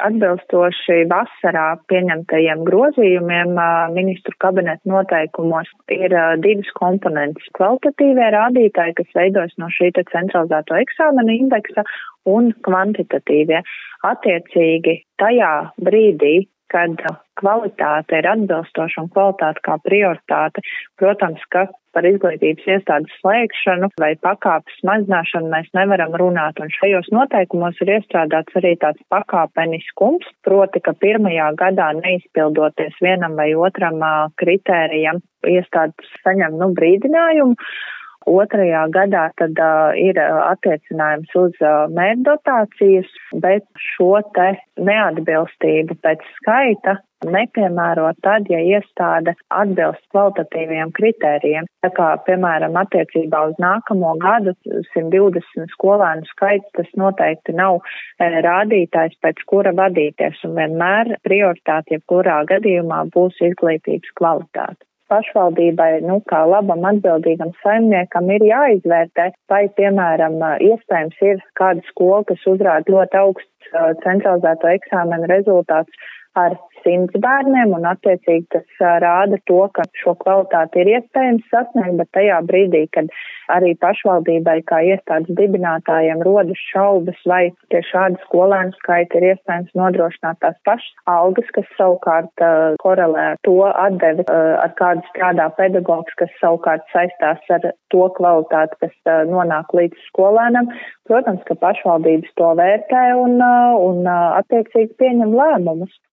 Atbilstoši vasarā pieņemtajiem grozījumiem ministru kabineta noteikumos ir divas komponentes - kvalitatīvie rādītāji, kas veidojas no šī centralizēto eksāmenu indeksa, un kvantitatīvie. Attiecīgi tajā brīdī, kad kvalitāte ir atbilstoša un kvalitāte kā prioritāte, protams, ka par izglītības iestādes slēgšanu vai pakāpes mazināšanu mēs nevaram runāt, un šajos noteikumos ir iestrādāts arī tāds pakāpeniskums, proti, ka pirmajā gadā neizpildoties vienam vai otram kritērijam iestādes saņem brīdinājumu. Otrajā gadā tad ir attiecinājums uz mērķdotācijas, bet šo te neatbilstību pēc skaita nepiemēro tad, ja iestāde atbilst kvalitatīviem kritērijiem. Tā kā, piemēram, attiecībā uz nākamo gadu 120 skolēnu skaits, tas noteikti nav rādītājs, pēc kura vadīties, un vienmēr prioritāte jebkurā gadījumā būs izglītības kvalitāte. Pašvaldībai, kā labam atbildīgam saimniekam ir jāizvērtē, vai, piemēram, iespējams ir kāda skola, kas uzrāda ļoti augsts centralizēto eksāmenu rezultāts ar 100 bērniem, un attiecīgi tas rāda to, ka šo kvalitāti ir iespējams sasniegt, bet tajā brīdī, kad arī pašvaldībai kā iestādes dibinātājiem rodas šaubas, vai tie šādi skolēnu skaiti ir iespējams nodrošināt tās pašas algas, kas savukārt korelē ar to atdevi, ar kādu strādā pedagogs, kas savukārt saistās ar to kvalitāti, kas nonāk līdz skolēnam. Protams, ka pašvaldības to vērtē un attiecīgi pieņem lēmumus.